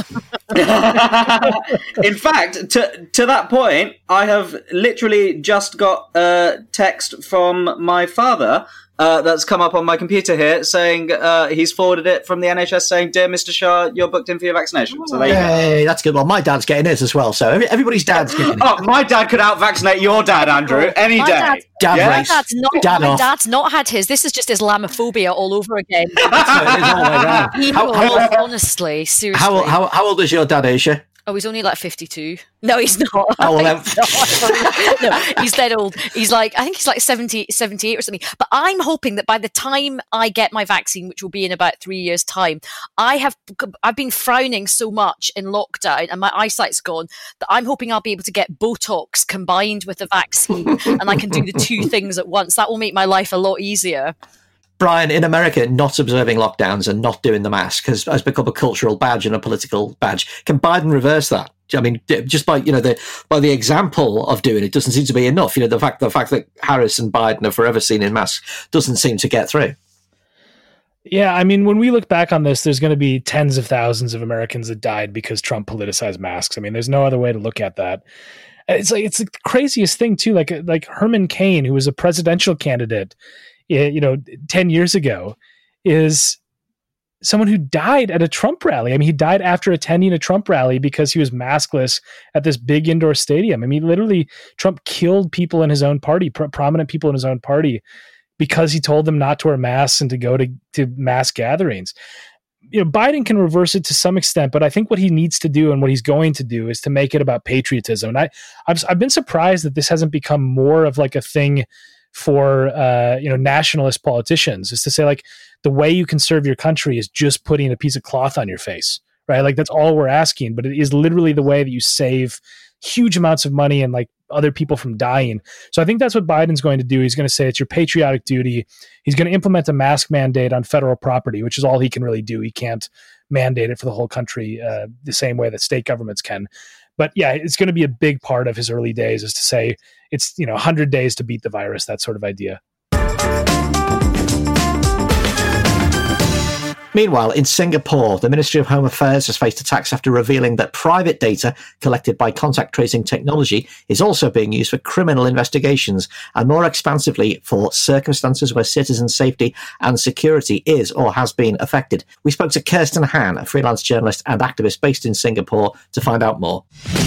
Speaker 4: In fact, to that point, I have literally just got a text from my father that's come up on my computer here saying he's forwarded it from the NHS saying, "Dear Mr. Shah, you're booked in for your vaccination." So there you go.
Speaker 2: Hey, that's good. Well, my dad's getting his as well, so everybody's dad's getting it.
Speaker 4: Oh, my dad could out-vaccinate your dad, Andrew, any day.
Speaker 2: My
Speaker 3: dad's not had his. This is just Islamophobia all over again. Honestly, seriously.
Speaker 2: How old is your dad, Aisha?
Speaker 3: Oh, he's only like 52. No, he's not.
Speaker 2: Oh, well,
Speaker 3: no, he's dead old. He's like, I think he's like 70, 78 or something. But I'm hoping that by the time I get my vaccine, which will be in about 3 years' time, I've been frowning so much in lockdown and my eyesight's gone that I'm hoping I'll be able to get Botox combined with the vaccine and I can do the two things at once. That will make my life a lot easier.
Speaker 2: Brian, in America, not observing lockdowns and not doing the mask has become a cultural badge and a political badge. Can Biden reverse that? I mean, just by by the example of doing it doesn't seem to be enough. The fact that Harris and Biden are forever seen in masks doesn't seem to get through.
Speaker 5: Yeah, I mean, when we look back on this, there's going to be tens of thousands of Americans that died because Trump politicized masks. I mean, there's no other way to look at that. It's the craziest thing too. Like Herman Cain, who was a presidential candidate 10 years ago, is someone who died at a Trump rally. I mean, he died after attending a Trump rally because he was maskless at this big indoor stadium. I mean, literally, Trump killed people in his own party, prominent people in his own party, because he told them not to wear masks and to go to mass gatherings. Biden can reverse it to some extent, but I think what he needs to do and what he's going to do is to make it about patriotism. And I've been surprised that this hasn't become more of like a thing for nationalist politicians, is to say, like, the way you can serve your country is just putting a piece of cloth on your face, right? Like, that's all we're asking, but it is literally the way that you save huge amounts of money and like other people from dying. So I think that's what Biden's going to do. He's going to say it's your patriotic duty. He's going to implement a mask mandate on federal property, which is all he can really do. He can't mandate it for the whole country the same way that state governments can. But yeah, it's going to be a big part of his early days, is to say it's 100 days to beat the virus, that sort of idea.
Speaker 2: Meanwhile, in Singapore, the Ministry of Home Affairs has faced attacks after revealing that private data collected by contact tracing technology is also being used for criminal investigations, and more expansively for circumstances where citizen safety and security is or has been affected. We spoke to Kirsten Han, a freelance journalist and activist based in Singapore, to find out more.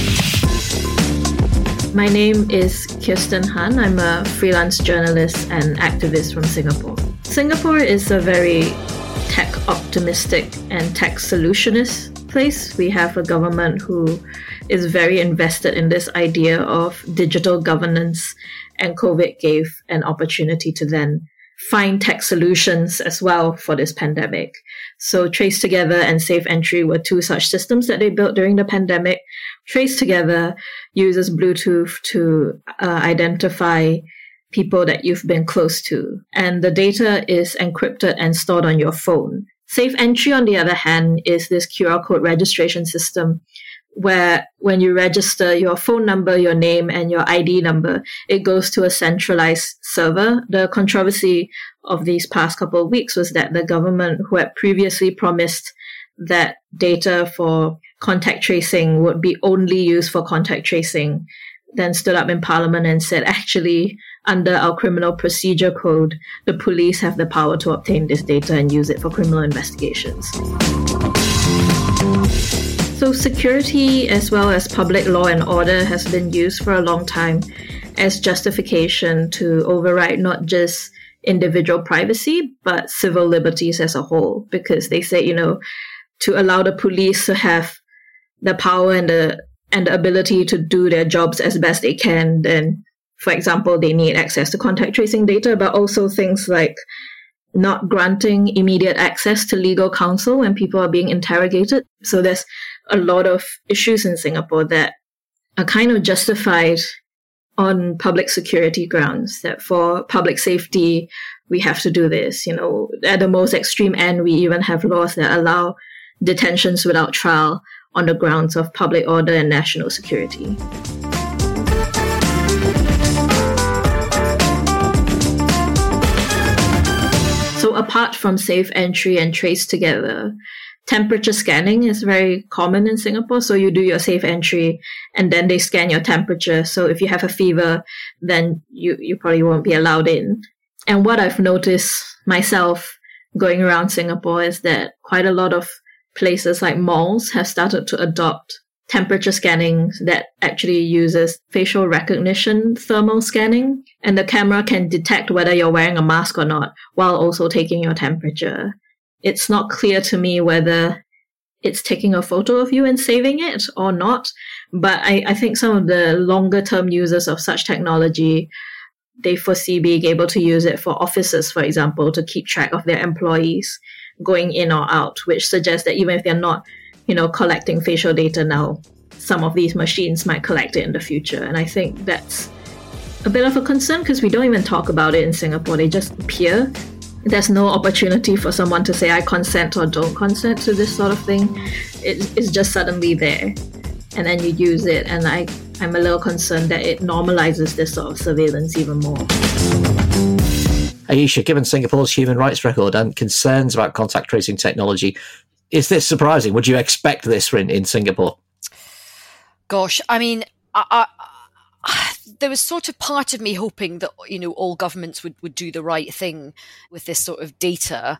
Speaker 7: My name is Kirsten Han. I'm a freelance journalist and activist from Singapore. Singapore is a very tech-optimistic and tech-solutionist place. We have a government who is very invested in this idea of digital governance And COVID gave an opportunity to then find tech solutions as well for this pandemic. So Trace Together and Safe Entry were two such systems that they built during the pandemic. Trace Together uses Bluetooth to identify people that you've been close to, and the data is encrypted and stored on your phone. Safe Entry, on the other hand, is this QR code registration system where when you register your phone number, your name, and your ID number, it goes to a centralized server. The controversy of these past couple of weeks was that the government, who had previously promised that data for contact tracing would be only used for contact tracing, then stood up in Parliament and said, actually, under our criminal procedure code, the police have the power to obtain this data and use it for criminal investigations. So security as well as public law and order has been used for a long time as justification to override not just individual privacy, but civil liberties as a whole. Because they say, to allow the police to have the power and the ability to do their jobs as best they can, then, for example, they need access to contact tracing data, but also things like not granting immediate access to legal counsel when people are being interrogated. So there's a lot of issues in Singapore that are kind of justified on public security grounds, that for public safety, we have to do this. At the most extreme end, we even have laws that allow detentions without trial on the grounds of public order and national security. So apart from Safe Entry and Trace Together, temperature scanning is very common in Singapore. So you do your Safe Entry and then they scan your temperature. So if you have a fever, then you probably won't be allowed in. And what I've noticed myself going around Singapore is that quite a lot of places like malls have started to adopt temperature scanning that actually uses facial recognition thermal scanning. And the camera can detect whether you're wearing a mask or not while also taking your temperature. It's not clear to me whether it's taking a photo of you and saving it or not. But I think some of the longer term users of such technology, they foresee being able to use it for offices, for example, to keep track of their employees going in or out, which suggests that even if they're not, collecting facial data now, some of these machines might collect it in the future. And I think that's a bit of a concern because we don't even talk about it in Singapore. They just appear. There's no opportunity for someone to say, I consent or don't consent to this sort of thing. It's just suddenly there. And then you use it. And I'm a little concerned that it normalizes this sort of surveillance even more.
Speaker 2: Ayesha, given Singapore's human rights record and concerns about contact tracing technology, is this surprising? Would you expect this in Singapore?
Speaker 3: Gosh, I mean, there was sort of part of me hoping that, all governments would do the right thing with this sort of data.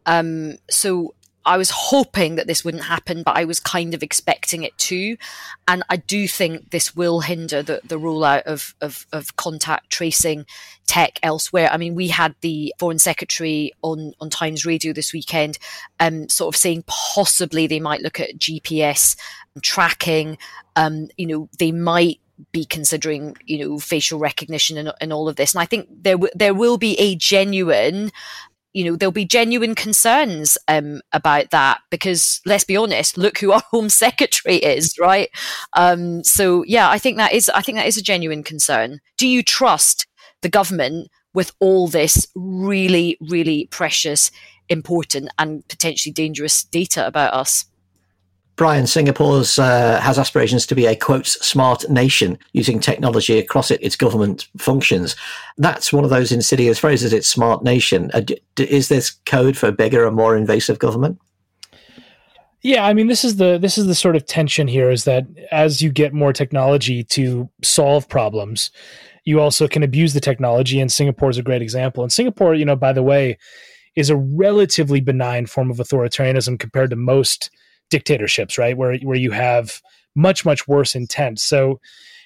Speaker 3: So I was hoping that this wouldn't happen, but I was kind of expecting it to. And I do think this will hinder the rollout of contact tracing tech elsewhere. I mean, we had the Foreign Secretary on Times Radio this weekend sort of saying possibly they might look at GPS tracking. They might be considering, facial recognition and all of this. And I think there will be a genuine there'll be genuine concerns about that because, let's be honest, look who our Home Secretary is, right? So yeah, I think that is a genuine concern. Do you trust the government with all this really, really precious, important, and potentially dangerous data about us?
Speaker 2: Brian, Singapore has aspirations to be a, quote, smart nation using technology across its government functions. That's one of those insidious phrases, it's smart nation. Is this code for bigger and more invasive government?
Speaker 5: Yeah, I mean, this is the sort of tension here is that as you get more technology to solve problems, you also can abuse the technology, and Singapore is a great example. And Singapore, by the way, is a relatively benign form of authoritarianism compared to most dictatorships, right? Where you have much, much worse intent. So,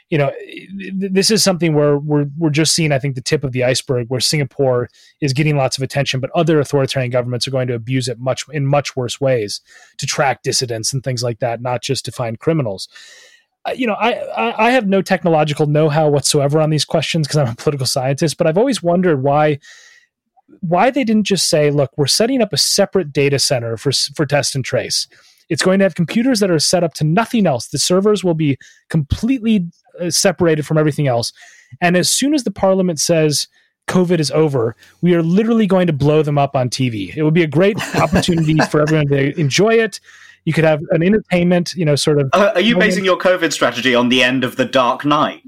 Speaker 5: this is something where we're just seeing, I think, the tip of the iceberg, where Singapore is getting lots of attention, but other authoritarian governments are going to abuse it in much worse ways to track dissidents and things like that, not just to find criminals. I have no technological know-how whatsoever on these questions because I'm a political scientist, but I've always wondered why they didn't just say, look, we're setting up a separate data center for test and trace. It's going to have computers that are set up to nothing else. The servers will be completely separated from everything else. And as soon as the parliament says COVID is over, we are literally going to blow them up on TV. It would be a great opportunity for everyone to enjoy it. You could have an entertainment, sort of...
Speaker 4: Are you basing your COVID strategy on the end of The Dark Knight?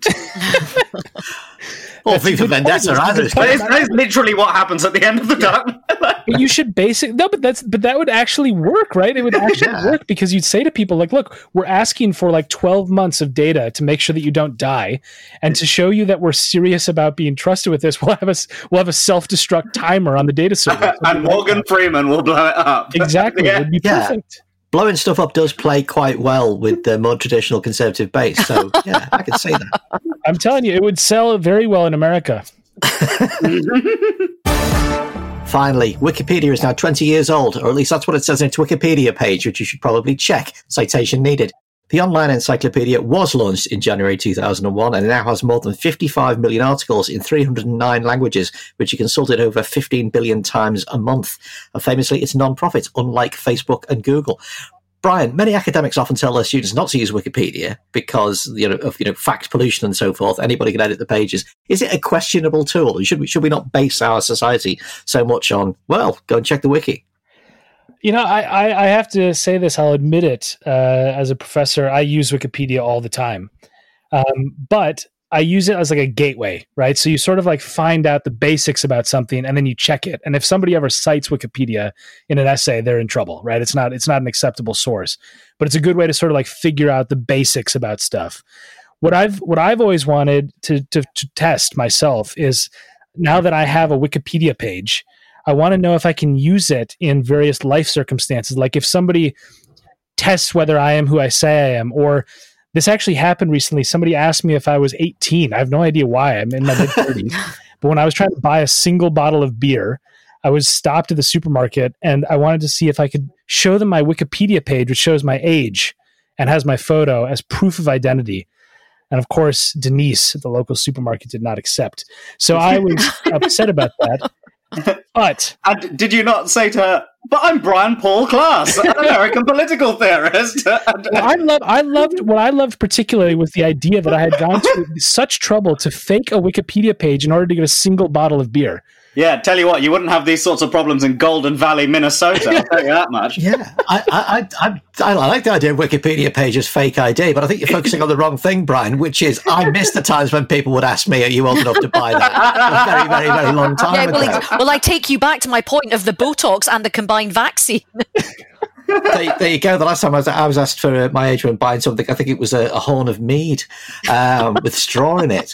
Speaker 2: Or V for Vendetta, either.
Speaker 4: That is literally what happens at the end of The Dark Knight.
Speaker 5: But you should but that would actually work, right? It would actually work because you'd say to people like, look, we're asking for like 12 months of data to make sure that you don't die. And to show you that we're serious about being trusted with this, we'll have a self-destruct timer on the data server.
Speaker 4: And Morgan Freeman will blow it up.
Speaker 5: Exactly. It would be perfect.
Speaker 2: Blowing stuff up does play quite well with the more traditional conservative base. So, yeah, I can see that.
Speaker 5: I'm telling you, it would sell very well in America.
Speaker 2: Finally, Wikipedia is now 20 years old, or at least that's what it says in its Wikipedia page, which you should probably check. Citation needed. The online encyclopedia was launched in January 2001 and it now has more than 55 million articles in 309 languages, which are consulted over 15 billion times a month. And famously, it's non-profit, unlike Facebook and Google. Brian, many academics often tell their students not to use Wikipedia because of fact pollution and so forth. Anybody can edit the pages. Is it a questionable tool? Should we not base our society so much on, well, go and check the wiki?
Speaker 5: I have to say this. I'll admit it. As a professor, I use Wikipedia all the time, but I use it as like a gateway, right? So you sort of like find out the basics about something and then you check it. And if somebody ever cites Wikipedia in an essay, they're in trouble, right? It's not an acceptable source, but it's a good way to sort of like figure out the basics about stuff. What I've always wanted to test myself is, now that I have a Wikipedia page, I want to know if I can use it in various life circumstances. Like if somebody tests whether I am who I say I am, or this actually happened recently. Somebody asked me if I was 18. I have no idea why. I'm in my mid-30s. But when I was trying to buy a single bottle of beer, I was stopped at the supermarket and I wanted to see if I could show them my Wikipedia page, which shows my age and has my photo as proof of identity. And of course, Denise at the local supermarket did not accept. So I was upset about that. But
Speaker 4: and did you not say to her, "But I'm Brian Paul Klaas, an American political theorist"?
Speaker 5: What I loved particularly was the idea that I had gone to such trouble to fake a Wikipedia page in order to get a single bottle of beer.
Speaker 4: Yeah, tell you what, you wouldn't have these sorts of problems in Golden Valley, Minnesota. I'll tell you that much.
Speaker 2: Yeah, I like the idea of Wikipedia pages fake ID, but I think you're focusing on the wrong thing, Brian, which is I miss the times when people would ask me, are you old enough to buy that? A very, very, very long time ago.
Speaker 3: Well, I take you back to my point of the Botox and the combined vaccine.
Speaker 2: There you go. The last time I was asked for my age when buying something, I think it was a horn of mead with straw in it.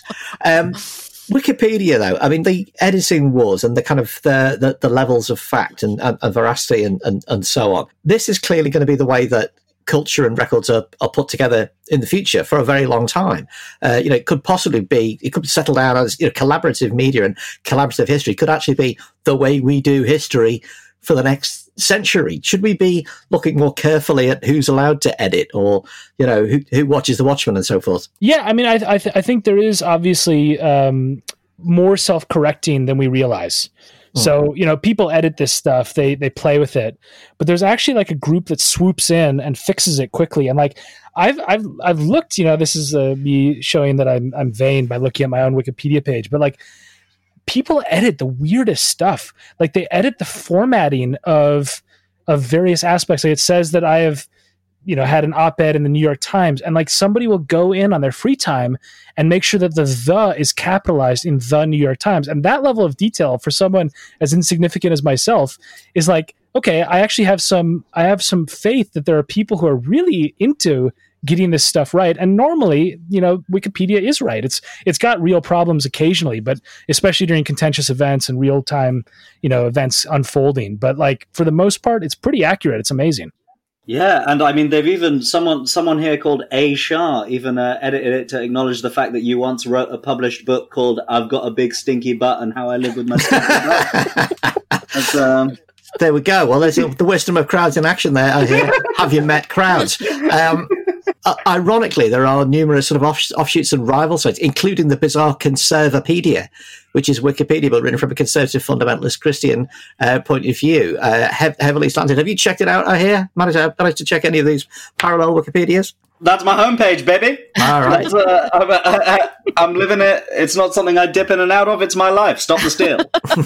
Speaker 2: Wikipedia, though, I mean, the editing wars and the kind of the levels of fact and veracity and so on. This is clearly going to be the way that culture and records are put together in the future for a very long time. It could settle down as collaborative media and collaborative history could actually be the way we do history for the next century. Should we be looking more carefully at who's allowed to edit, or who watches the Watchmen and so forth?
Speaker 5: Yeah, I mean, I think there is obviously more self-correcting than we realize. So people edit this stuff, they play with it, but there's actually like a group that swoops in and fixes it quickly. And like I've looked, this is me showing that I'm vain by looking at my own Wikipedia page, but like, people edit the weirdest stuff. Like they edit the formatting of various aspects. Like it says that I have, had an op-ed in the New York Times, and like somebody will go in on their free time and make sure that the is capitalized in the New York Times. And that level of detail for someone as insignificant as myself is like, okay, I actually have some faith that there are people who are really into getting this stuff right. And normally, Wikipedia is right. It's got real problems occasionally, but especially during contentious events and real time, events unfolding. But like for the most part, it's pretty accurate. It's amazing.
Speaker 4: Yeah, and I mean, they've even someone here called A. Shah even edited it to acknowledge the fact that you once wrote a published book called "I've Got a Big Stinky Butt and How I Live with My Stinky Butt."
Speaker 2: There we go. Well, there's the wisdom of crowds in action there. I hear. Have you met crowds? ironically, there are numerous sort of offshoots and rival sites, including the bizarre Conservapedia, which is Wikipedia, but written from a conservative fundamentalist Christian point of view, heavily slanted. Have you checked it out, I hear? Managed to check any of these parallel Wikipedias?
Speaker 4: That's my homepage, baby.
Speaker 2: All right.
Speaker 4: I'm living it. It's not something I dip in and out of. It's my life. Stop the steal.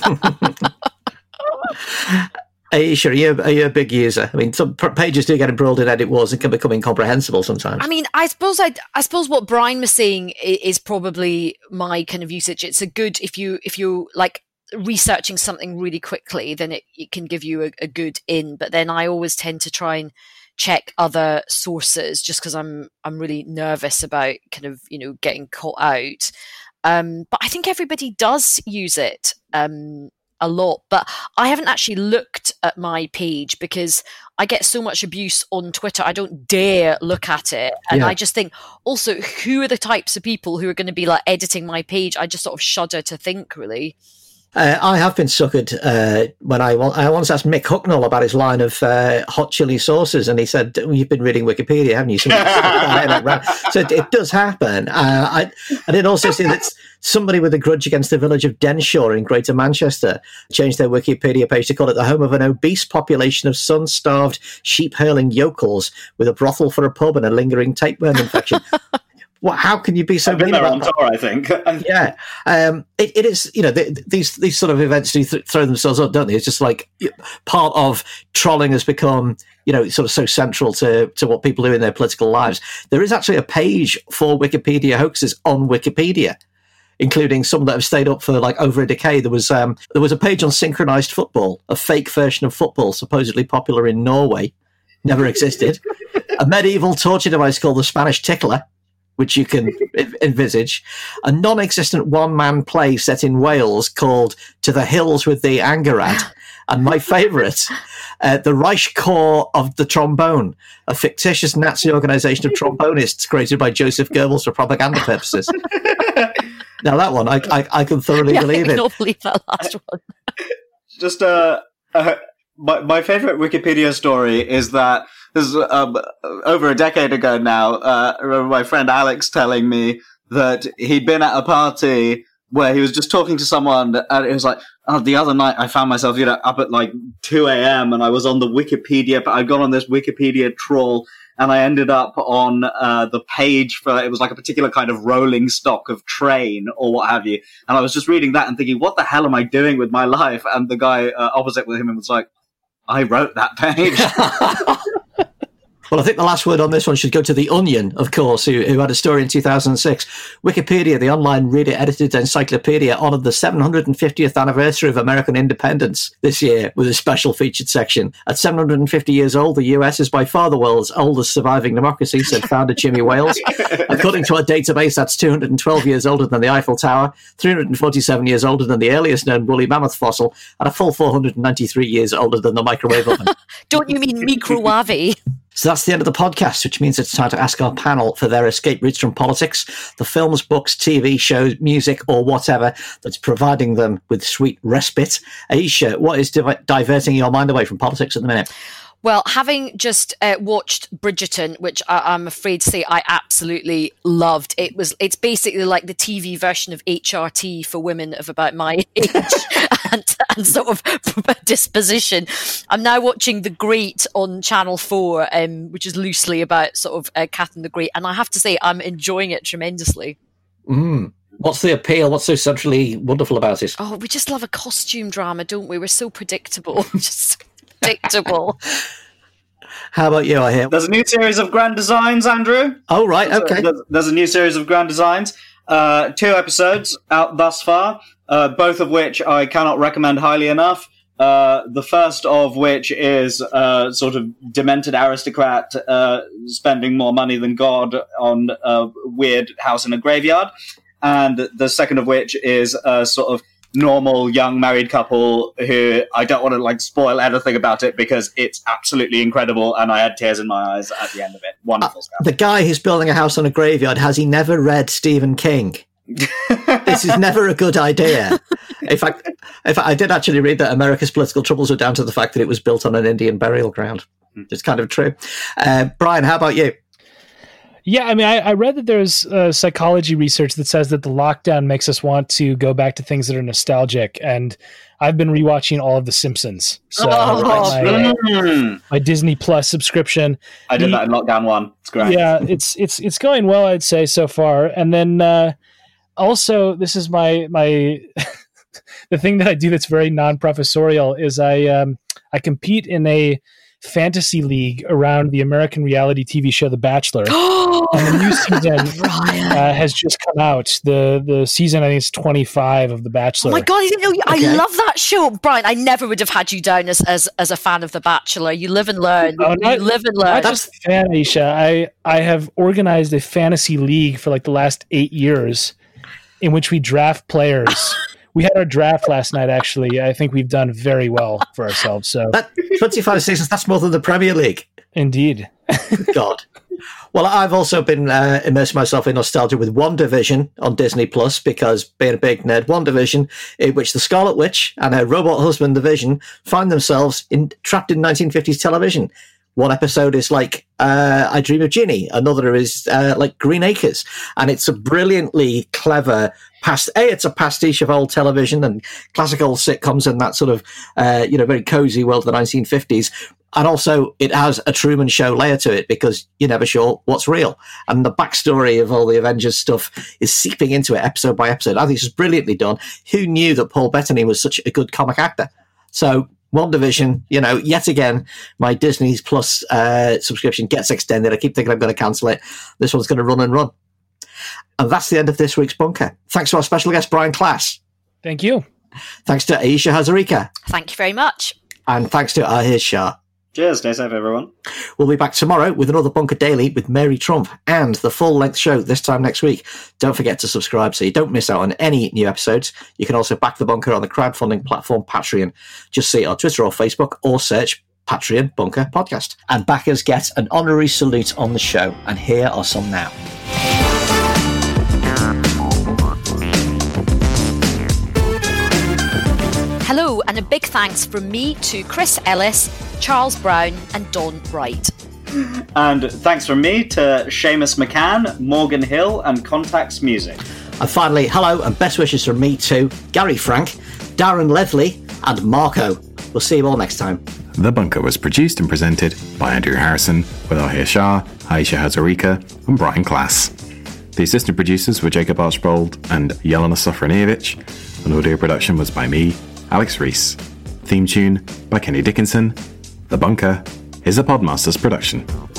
Speaker 2: Are you sure? Are you a big user? I mean, some pages do get embroiled in edit wars and can become incomprehensible sometimes.
Speaker 3: I mean, I suppose what Brian was saying is probably my kind of usage. It's a good, if you like researching something really quickly, then it can give you a good in. But then I always tend to try and check other sources just because I'm really nervous about kind of, getting caught out. But I think everybody does use it a lot, but I haven't actually looked at my page because I get so much abuse on Twitter. I don't dare look at it. And I just think also, who are the types of people who are going to be like editing my page? I just sort of shudder to think, really.
Speaker 2: I have been suckered when I once asked Mick Hucknall about his line of hot chili sauces, and he said, "You've been reading Wikipedia, haven't you?" So it does happen. I did also see that somebody with a grudge against the village of Denshaw in Greater Manchester changed their Wikipedia page to call it the home of an obese population of sun-starved, sheep-hurling yokels with a brothel for a pub and a lingering tapeworm infection. Well, how can you be so mean about that?
Speaker 4: I think.
Speaker 2: Yeah. It is, these sort of events do throw themselves up, don't they? It's just like part of trolling has become, sort of so central to what people do in their political lives. There is actually a page for Wikipedia hoaxes on Wikipedia, including some that have stayed up for like over a decade. There was a page on synchronized football, a fake version of football supposedly popular in Norway, never existed. A medieval torture device called the Spanish Tickler, which you can envisage, a non-existent one-man play set in Wales called To the Hills with the Angerad, and my favourite, the Reich Corps of the Trombone, a fictitious Nazi organisation of trombonists created by Joseph Goebbels for propaganda purposes. Now that one, I can thoroughly believe it.
Speaker 3: I can believe that last one.
Speaker 4: Just my favourite Wikipedia story is that this is over a decade ago now. I remember my friend Alex telling me that he'd been at a party where he was just talking to someone, and it was like, the other night I found myself, up at like 2 a.m. and I was on the Wikipedia, but I'd gone on this Wikipedia trawl, and I ended up on the page for, it was like a particular kind of rolling stock of train or what have you. And I was just reading that and thinking, what the hell am I doing with my life? And the guy opposite with him was like, I wrote that page.
Speaker 2: Well, I think the last word on this one should go to The Onion, of course, who had a story in 2006. Wikipedia, the online reader-edited encyclopedia, honoured the 750th anniversary of American independence this year with a special featured section. At 750 years old, the US is by far the world's oldest surviving democracy, said founder Jimmy Wales. According to our database, that's 212 years older than the Eiffel Tower, 347 years older than the earliest known woolly mammoth fossil, and a full 493 years older than the microwave oven.
Speaker 3: Don't you mean microwave?
Speaker 2: So that's the end of the podcast, which means it's time to ask our panel for their escape routes from politics, the films, books, TV shows, music, or whatever that's providing them with sweet respite. Aisha, what is diverting your mind away from politics at the minute?
Speaker 3: Well, having just watched Bridgerton, which I'm afraid to say I absolutely loved, it's basically like the TV version of HRT for women of about my age and sort of disposition. I'm now watching The Great on Channel 4, which is loosely about sort of Catherine the Great, and I have to say I'm enjoying it tremendously.
Speaker 2: What's the appeal? What's so centrally wonderful about it?
Speaker 3: Oh, we just love a costume drama, don't we? We're so predictable. Just predictable.
Speaker 2: How about you, I hear?
Speaker 4: There's a new series of Grand Designs, Andrew.
Speaker 2: Oh, right, okay.
Speaker 4: There's a new series of Grand Designs. 2 episodes out thus far, both of which I cannot recommend highly enough. The first of which is sort of demented aristocrat spending more money than God on a weird house in a graveyard. And the second of which is sort of normal young married couple who I don't want to spoil anything about it because it's absolutely incredible and I had tears in my eyes at the end of it. Wonderful stuff.
Speaker 2: The guy who's building a house on a graveyard, has he never read Stephen King? This is never a good idea. In fact, I did actually read that America's political troubles were down to the fact that it was built on an Indian burial ground. It's kind of true. Brian, how about you?
Speaker 5: Yeah, I mean, I read that there's psychology research that says that the lockdown makes us want to go back to things that are nostalgic, and I've been rewatching all of The Simpsons. So my Disney Plus subscription.
Speaker 4: I did that in lockdown 1. It's great.
Speaker 5: Yeah, it's going well, I'd say, so far. And then also, this is my the thing that I do that's very non-professorial is I compete in a fantasy league around the American reality TV show The Bachelor. And the new season has just come out. The season, I think, is 25 of The Bachelor.
Speaker 3: Oh my God, I love that show. Brian, I never would have had you down as a fan of The Bachelor. You live and learn.
Speaker 5: Not just a fan, Aisha. I have organized a fantasy league for like the last 8 years in which we draft players. We had our draft last night, actually. I think we've done very well for ourselves. So
Speaker 2: 25 seasons, that's more than the Premier League.
Speaker 5: Indeed.
Speaker 2: God. Well, I've also been immersing myself in nostalgia with WandaVision on Disney Plus, because being a big nerd, WandaVision, in which the Scarlet Witch and her robot husband, the Vision, find themselves trapped in 1950s television. One episode is like I Dream of Ginny. Another is like Green Acres. And it's a brilliantly clever it's a pastiche of old television and classical sitcoms and that sort of, very cozy world of the 1950s. And also it has a Truman Show layer to it, because you're never sure what's real. And the backstory of all the Avengers stuff is seeping into it episode by episode. I think it's brilliantly done. Who knew that Paul Bettany was such a good comic actor? So WandaVision, yet again, my Disney Plus subscription gets extended. I keep thinking I'm going to cancel it. This one's going to run and run. And that's the end of this week's Bunker. Thanks to our special guest, Brian Klass.
Speaker 5: Thank you.
Speaker 2: Thanks to Aisha Hazarika.
Speaker 3: Thank you very much.
Speaker 2: And thanks to Ahir Shah.
Speaker 4: Cheers, stay safe, everyone.
Speaker 2: We'll be back tomorrow with another Bunker Daily with Mary Trump and the full-length show this time next week. Don't forget to subscribe so you don't miss out on any new episodes. You can also back the Bunker on the crowdfunding platform Patreon. Just see it on Twitter or Facebook, or search Patreon Bunker Podcast. And backers get an honorary salute on the show, and here are some now.
Speaker 3: Hello, and a big thanks from me to Chris Ellis, Charles Brown and Don Wright.
Speaker 4: And thanks from me to Seamus McCann, Morgan Hill and Contacts Music.
Speaker 2: And finally, hello and best wishes from me to Gary Frank, Darren Ledley and Marco. We'll see you all next time.
Speaker 8: The Bunker was produced and presented by Andrew Harrison with Ahir Shah, Aisha Hazarika and Brian Klass. The assistant producers were Jacob Archbold and Jelena Sofronievich, and audio production was by me, Alex Reese. Theme tune by Kenny Dickinson. The Bunker is a Podmasters production.